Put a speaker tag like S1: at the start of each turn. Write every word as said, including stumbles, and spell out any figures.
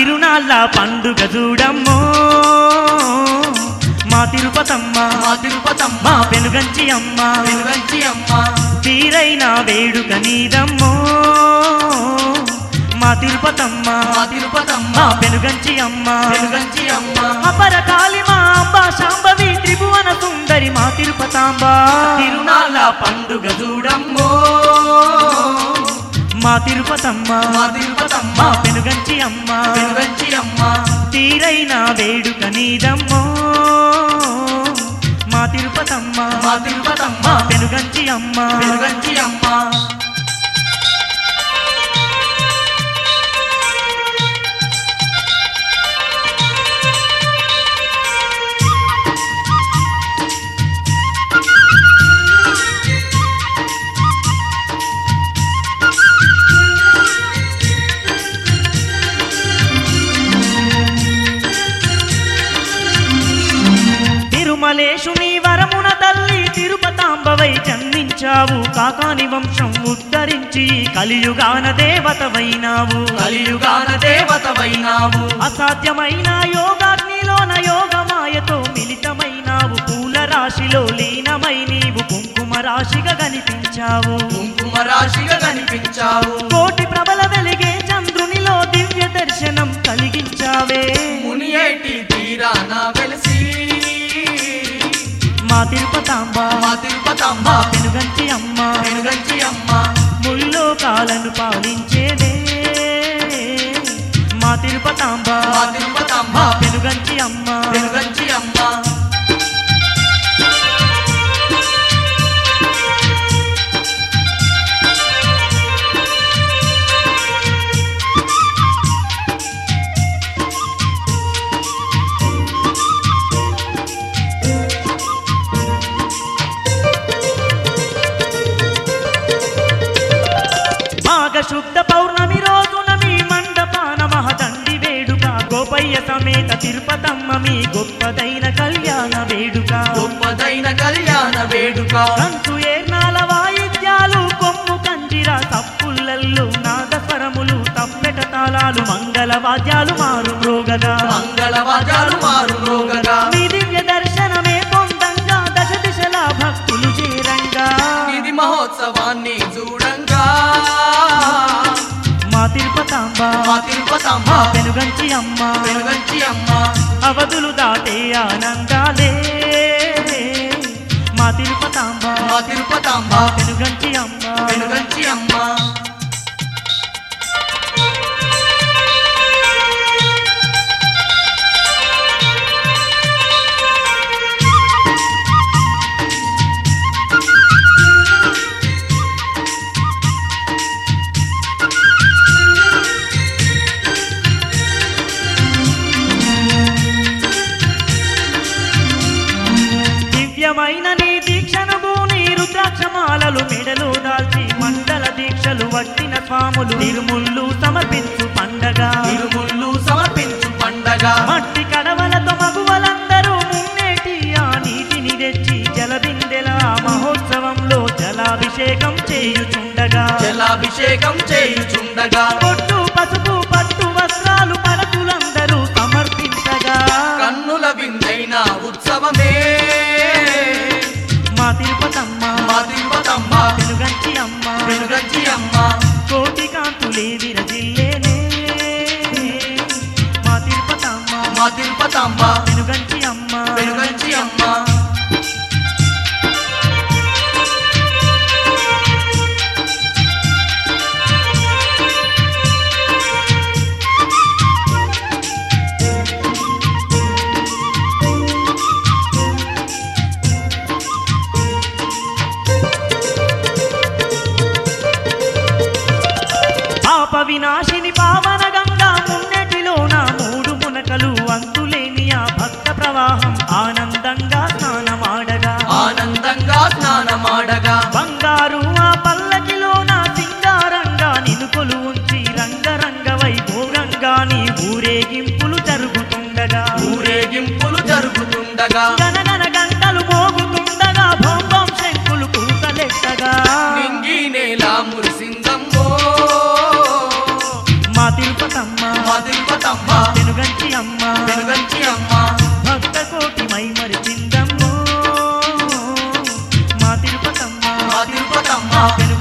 S1: తిరునాళ్ళ పండుగ చూడమ్మో మా తిరుపతమ్మ
S2: మా తిరుపతమ్మ
S1: మా పెనుగంచి అమ్మ
S2: వెలుగంచి అమ్మ
S1: తీరైన వేడుక నీదమ్మో మా తిరుపతమ్మ
S2: మా తిరుపతమ్మ
S1: మా పెనుగంచి అమ్మ
S2: వెలుగంచి అమ్మ
S1: అపరకాళి మా అంబ శాంభవి త్రిభువన సుందరి మా తిరుపతాంబ
S2: తిరునాళ్ళ పండుగ చూడమ్మో
S1: మా తిరుపతమ్మ
S2: మా తిరుపతమ్మ
S1: మా పెనుగంచి అమ్మ
S2: వెలుగంచి అమ్మ
S1: తీరైన వేడుక నీదమ్మో మా తిరుపతమ్మ
S2: మా తిరుపతమ్మ
S1: మా పెనుగంచి అమ్మ
S2: వెలుగంచి అమ్మ
S1: తిరుమలేశుని వరమున తల్లి తిరుపతాంబవై జన్మించావు కాకాని వంశం ఉద్ధరించి కలియుగాన దేవతవైనావు
S2: కలియుగాన దేవతవైనావు
S1: అసాధ్యమైన యోగాగ్నిలోన యోగమాయతో మిళితమైనావు పూల రాశిలో లీనమై నీవు కుంకుమ రాశిగా కనిపించావు
S2: కుంకుమ రాశిగా కనిపించావు
S1: కోటి ప్రభల వెలిగే చంద్రునిలో దివ్య దర్శనం కలిగించావే
S2: మునియేటి తీరాన వెలిసి
S1: మా తిరుపతాంబ
S2: మా తిరుపతమ్మ
S1: మా పెనుగంచి అమ్మ
S2: వెలుగంచి అమ్మ
S1: ముల్లోకాలను పాలించేదే మా తిరుపతాంబ
S2: మా తిరుపతమ్మ
S1: మా పెనుగంచి అమ్మ
S2: వెలుగంచి అమ్మ
S1: శుద్ధ పౌర్ణమి రోజున మీ మండపాన మహదండి వేడుక గోపయ్య సమేత తిరుపతమ్మ మీ గొప్పదైన కళ్యాణ వేడుక
S2: గొప్పదైన కళ్యాణ వేడుక
S1: కంచు ఏర్నాల వాయిద్యాలు కొమ్ము కంజిర తప్పులల్లో నాదస్వరములు తప్పెట తాళాలు మంగళ వాద్యాలు మారు మ్రోగగా
S2: మంగళ వాద్యాలు మారు మ్రోగగా
S1: మీ దివ్య దర్శనమే పొందంగా దశ దిశల భక్తులు చేరంగా
S2: ఇది మహోత్సవాన్ని చూడంగా
S1: మా తిరుపతాంబ
S2: మా తిరుపతమ్మ
S1: మా పెనుగంచి అమ్మ
S2: వెలుగంచి అమ్మ
S1: అవధులు దాటే ఆనందాలే మా తిరుపతాంబ
S2: మా తిరుపతమ్మ
S1: మా పెనుగంచి అమ్మ
S2: వెలుగంచి అమ్మ
S1: దివ్యమైన నీ దీక్షను భూని రుద్రాక్షమాలలు మెడలు దాల్చి మండల దీక్షలు వట్టిన స్వాములు తిరుముళ్ళు సమర్పించు పండగ
S2: తిరుముళ్ళు సమర్పించు పండగ
S1: మట్టి కడవలతో మగువలందరూ మున్నేటి ఆ నీటిని తెచ్చి జలబిందెల మహోత్సవంలో జలాభిషేకం చేయుచుండగా
S2: జలాభిషేకం చేయుచుండగా
S1: పొట్టు పసుపు పట్టు వస్త్రాలు పడతులందరూ సమర్పించగా
S2: కన్నుల విందైన ఉత్సవమే
S1: మా తిరుపతమ్మ
S2: మా తిరుపతమ్మ
S1: పెనుగంచి అమ్మ
S2: వెలుగంచి అమ్మ
S1: కోటి కాంతులే విరజిల్లేనే మా తిరుపతమ్మ
S2: మా తిరుపతమ్మ
S1: పెనుగంచి అమ్మ
S2: వెలుగంచి అమ్మ
S1: పాప వినాశిని పావన గంగా మున్నెటిలోన మూడు మునకలు అంతులేని ఆ భక్త ప్రవాహం ఆనందంగా స్నానమాడగా
S2: ఆనందంగా స్నానమాడగా
S1: బంగారు ఆ పల్లకిలోన సింగారంగా నినుకొలు ఉంచి రంగరంగ వైభోగంగా నీ ఊరేగింపులు జరుగుతుండగా
S2: ఊరేగింపులు జరుగుతుండగా
S1: గణగణ గంటలు మోగుతుండగా భోంగం శంకులు కూతలెట్టగా
S2: నింగి నేల మురిసిందమ్మో
S1: మా తిరుపతమ్మ
S2: మా తిరుపతమ్మ అమ్మ
S1: పెను